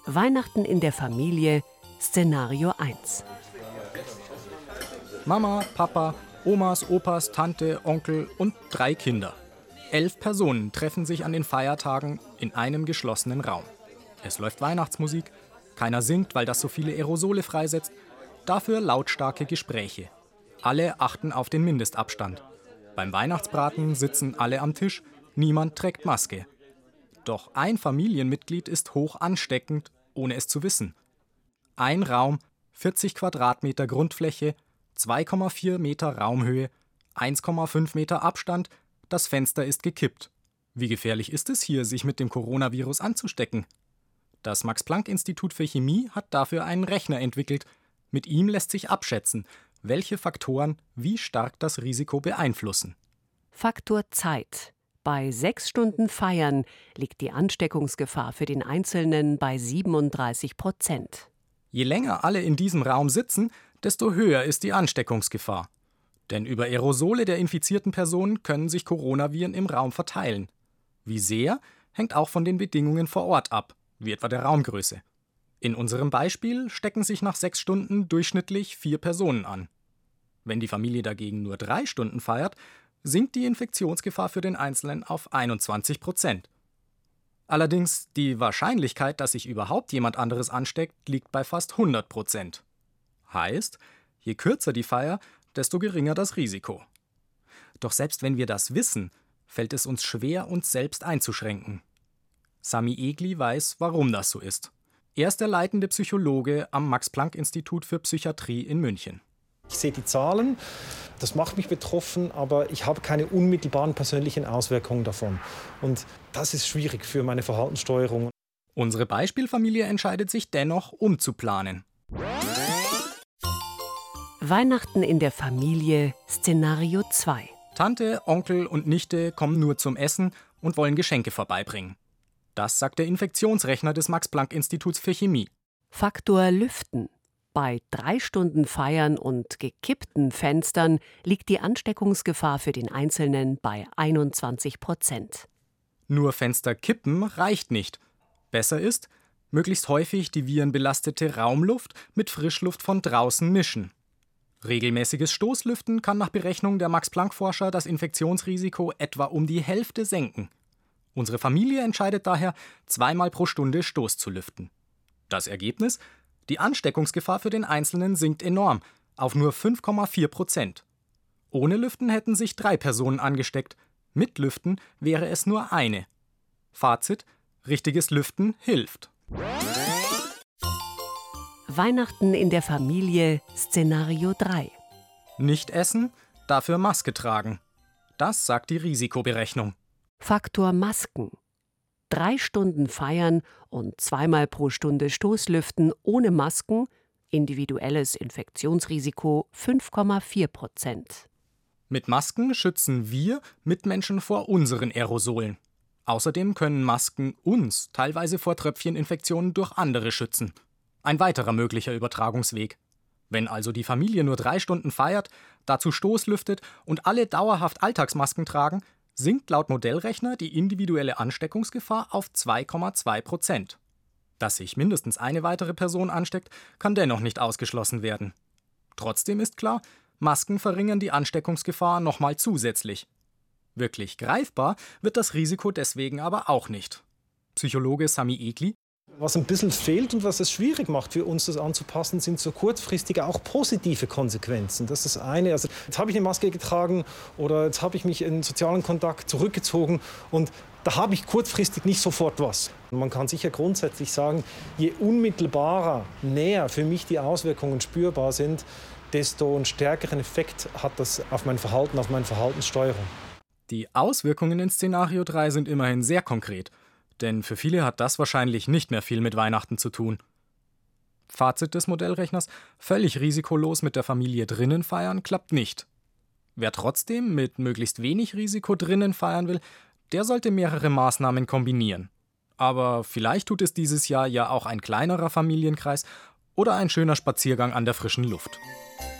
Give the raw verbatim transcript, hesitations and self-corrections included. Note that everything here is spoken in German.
Weihnachten in der Familie, Szenario eins. Mama, Papa, Omas, Opas, Tante, Onkel und drei Kinder. Elf Personen treffen sich an den Feiertagen in einem geschlossenen Raum. Es läuft Weihnachtsmusik, keiner singt, weil das so viele Aerosole freisetzt, dafür lautstarke Gespräche. Alle achten auf den Mindestabstand. Beim Weihnachtsbraten sitzen alle am Tisch, niemand trägt Maske. Doch ein Familienmitglied ist hoch ansteckend, ohne es zu wissen. Ein Raum, vierzig Quadratmeter Grundfläche, zwei Komma vier Meter Raumhöhe, eins Komma fünf Meter Abstand, das Fenster ist gekippt. Wie gefährlich ist es hier, sich mit dem Coronavirus anzustecken? Das Max-Planck-Institut für Chemie hat dafür einen Rechner entwickelt. Mit ihm lässt sich abschätzen, welche Faktoren wie stark das Risiko beeinflussen. Faktor Zeit. Bei sechs Stunden Feiern liegt die Ansteckungsgefahr für den Einzelnen bei siebenunddreißig Prozent. Je länger alle in diesem Raum sitzen, desto höher ist die Ansteckungsgefahr. Denn über Aerosole der infizierten Personen können sich Coronaviren im Raum verteilen. Wie sehr, hängt auch von den Bedingungen vor Ort ab, wie etwa der Raumgröße. In unserem Beispiel stecken sich nach sechs Stunden durchschnittlich vier Personen an. Wenn die Familie dagegen nur drei Stunden feiert, sinkt die Infektionsgefahr für den Einzelnen auf einundzwanzig Prozent. Allerdings die Wahrscheinlichkeit, dass sich überhaupt jemand anderes ansteckt, liegt bei fast hundert Prozent. Heißt, je kürzer die Feier, desto geringer das Risiko. Doch selbst wenn wir das wissen, fällt es uns schwer, uns selbst einzuschränken. Sami Egli weiß, warum das so ist. Er ist der leitende Psychologe am Max-Planck-Institut für Psychiatrie in München. Ich sehe die Zahlen, das macht mich betroffen, aber ich habe keine unmittelbaren persönlichen Auswirkungen davon. Und das ist schwierig für meine Verhaltenssteuerung. Unsere Beispielfamilie entscheidet sich dennoch, umzuplanen. Weihnachten in der Familie, Szenario zwei. Tante, Onkel und Nichte kommen nur zum Essen und wollen Geschenke vorbeibringen. Das sagt der Infektionsrechner des Max-Planck-Instituts für Chemie. Faktor Lüften. Bei drei Stunden Feiern und gekippten Fenstern liegt die Ansteckungsgefahr für den Einzelnen bei einundzwanzig Prozent. Nur Fenster kippen reicht nicht. Besser ist, möglichst häufig die virenbelastete Raumluft mit Frischluft von draußen mischen. Regelmäßiges Stoßlüften kann nach Berechnung der Max-Planck-Forscher das Infektionsrisiko etwa um die Hälfte senken. Unsere Familie entscheidet daher, zweimal pro Stunde Stoß zu lüften. Das Ergebnis? Die Ansteckungsgefahr für den Einzelnen sinkt enorm, auf nur fünf Komma vier Prozent. Ohne Lüften hätten sich drei Personen angesteckt, mit Lüften wäre es nur eine. Fazit: richtiges Lüften hilft. Weihnachten in der Familie, Szenario drei. Nicht essen, dafür Maske tragen. Das sagt die Risikoberechnung. Faktor Masken. Drei Stunden feiern und zweimal pro Stunde Stoßlüften ohne Masken, individuelles Infektionsrisiko fünf Komma vier Prozent. Mit Masken schützen wir Mitmenschen vor unseren Aerosolen. Außerdem können Masken uns teilweise vor Tröpfcheninfektionen durch andere schützen. Ein weiterer möglicher Übertragungsweg. Wenn also die Familie nur drei Stunden feiert, dazu Stoßlüftet und alle dauerhaft Alltagsmasken tragen, sinkt laut Modellrechner die individuelle Ansteckungsgefahr auf zwei Komma zwei Prozent. Dass sich mindestens eine weitere Person ansteckt, kann dennoch nicht ausgeschlossen werden. Trotzdem ist klar, Masken verringern die Ansteckungsgefahr nochmal zusätzlich. Wirklich greifbar wird das Risiko deswegen aber auch nicht. Psychologe Sami Egli: Was ein bisschen fehlt und was es schwierig macht für uns, das anzupassen, sind so kurzfristige, auch positive Konsequenzen. Das ist das eine. Also jetzt habe ich eine Maske getragen oder jetzt habe ich mich in sozialen Kontakt zurückgezogen und da habe ich kurzfristig nicht sofort was. Und man kann sicher grundsätzlich sagen, je unmittelbarer, näher für mich die Auswirkungen spürbar sind, desto einen stärkeren Effekt hat das auf mein Verhalten, auf meine Verhaltenssteuerung. Die Auswirkungen in Szenario drei sind immerhin sehr konkret. Denn für viele hat das wahrscheinlich nicht mehr viel mit Weihnachten zu tun. Fazit des Modellrechners: völlig risikolos mit der Familie drinnen feiern klappt nicht. Wer trotzdem mit möglichst wenig Risiko drinnen feiern will, der sollte mehrere Maßnahmen kombinieren. Aber vielleicht tut es dieses Jahr ja auch ein kleinerer Familienkreis oder ein schöner Spaziergang an der frischen Luft.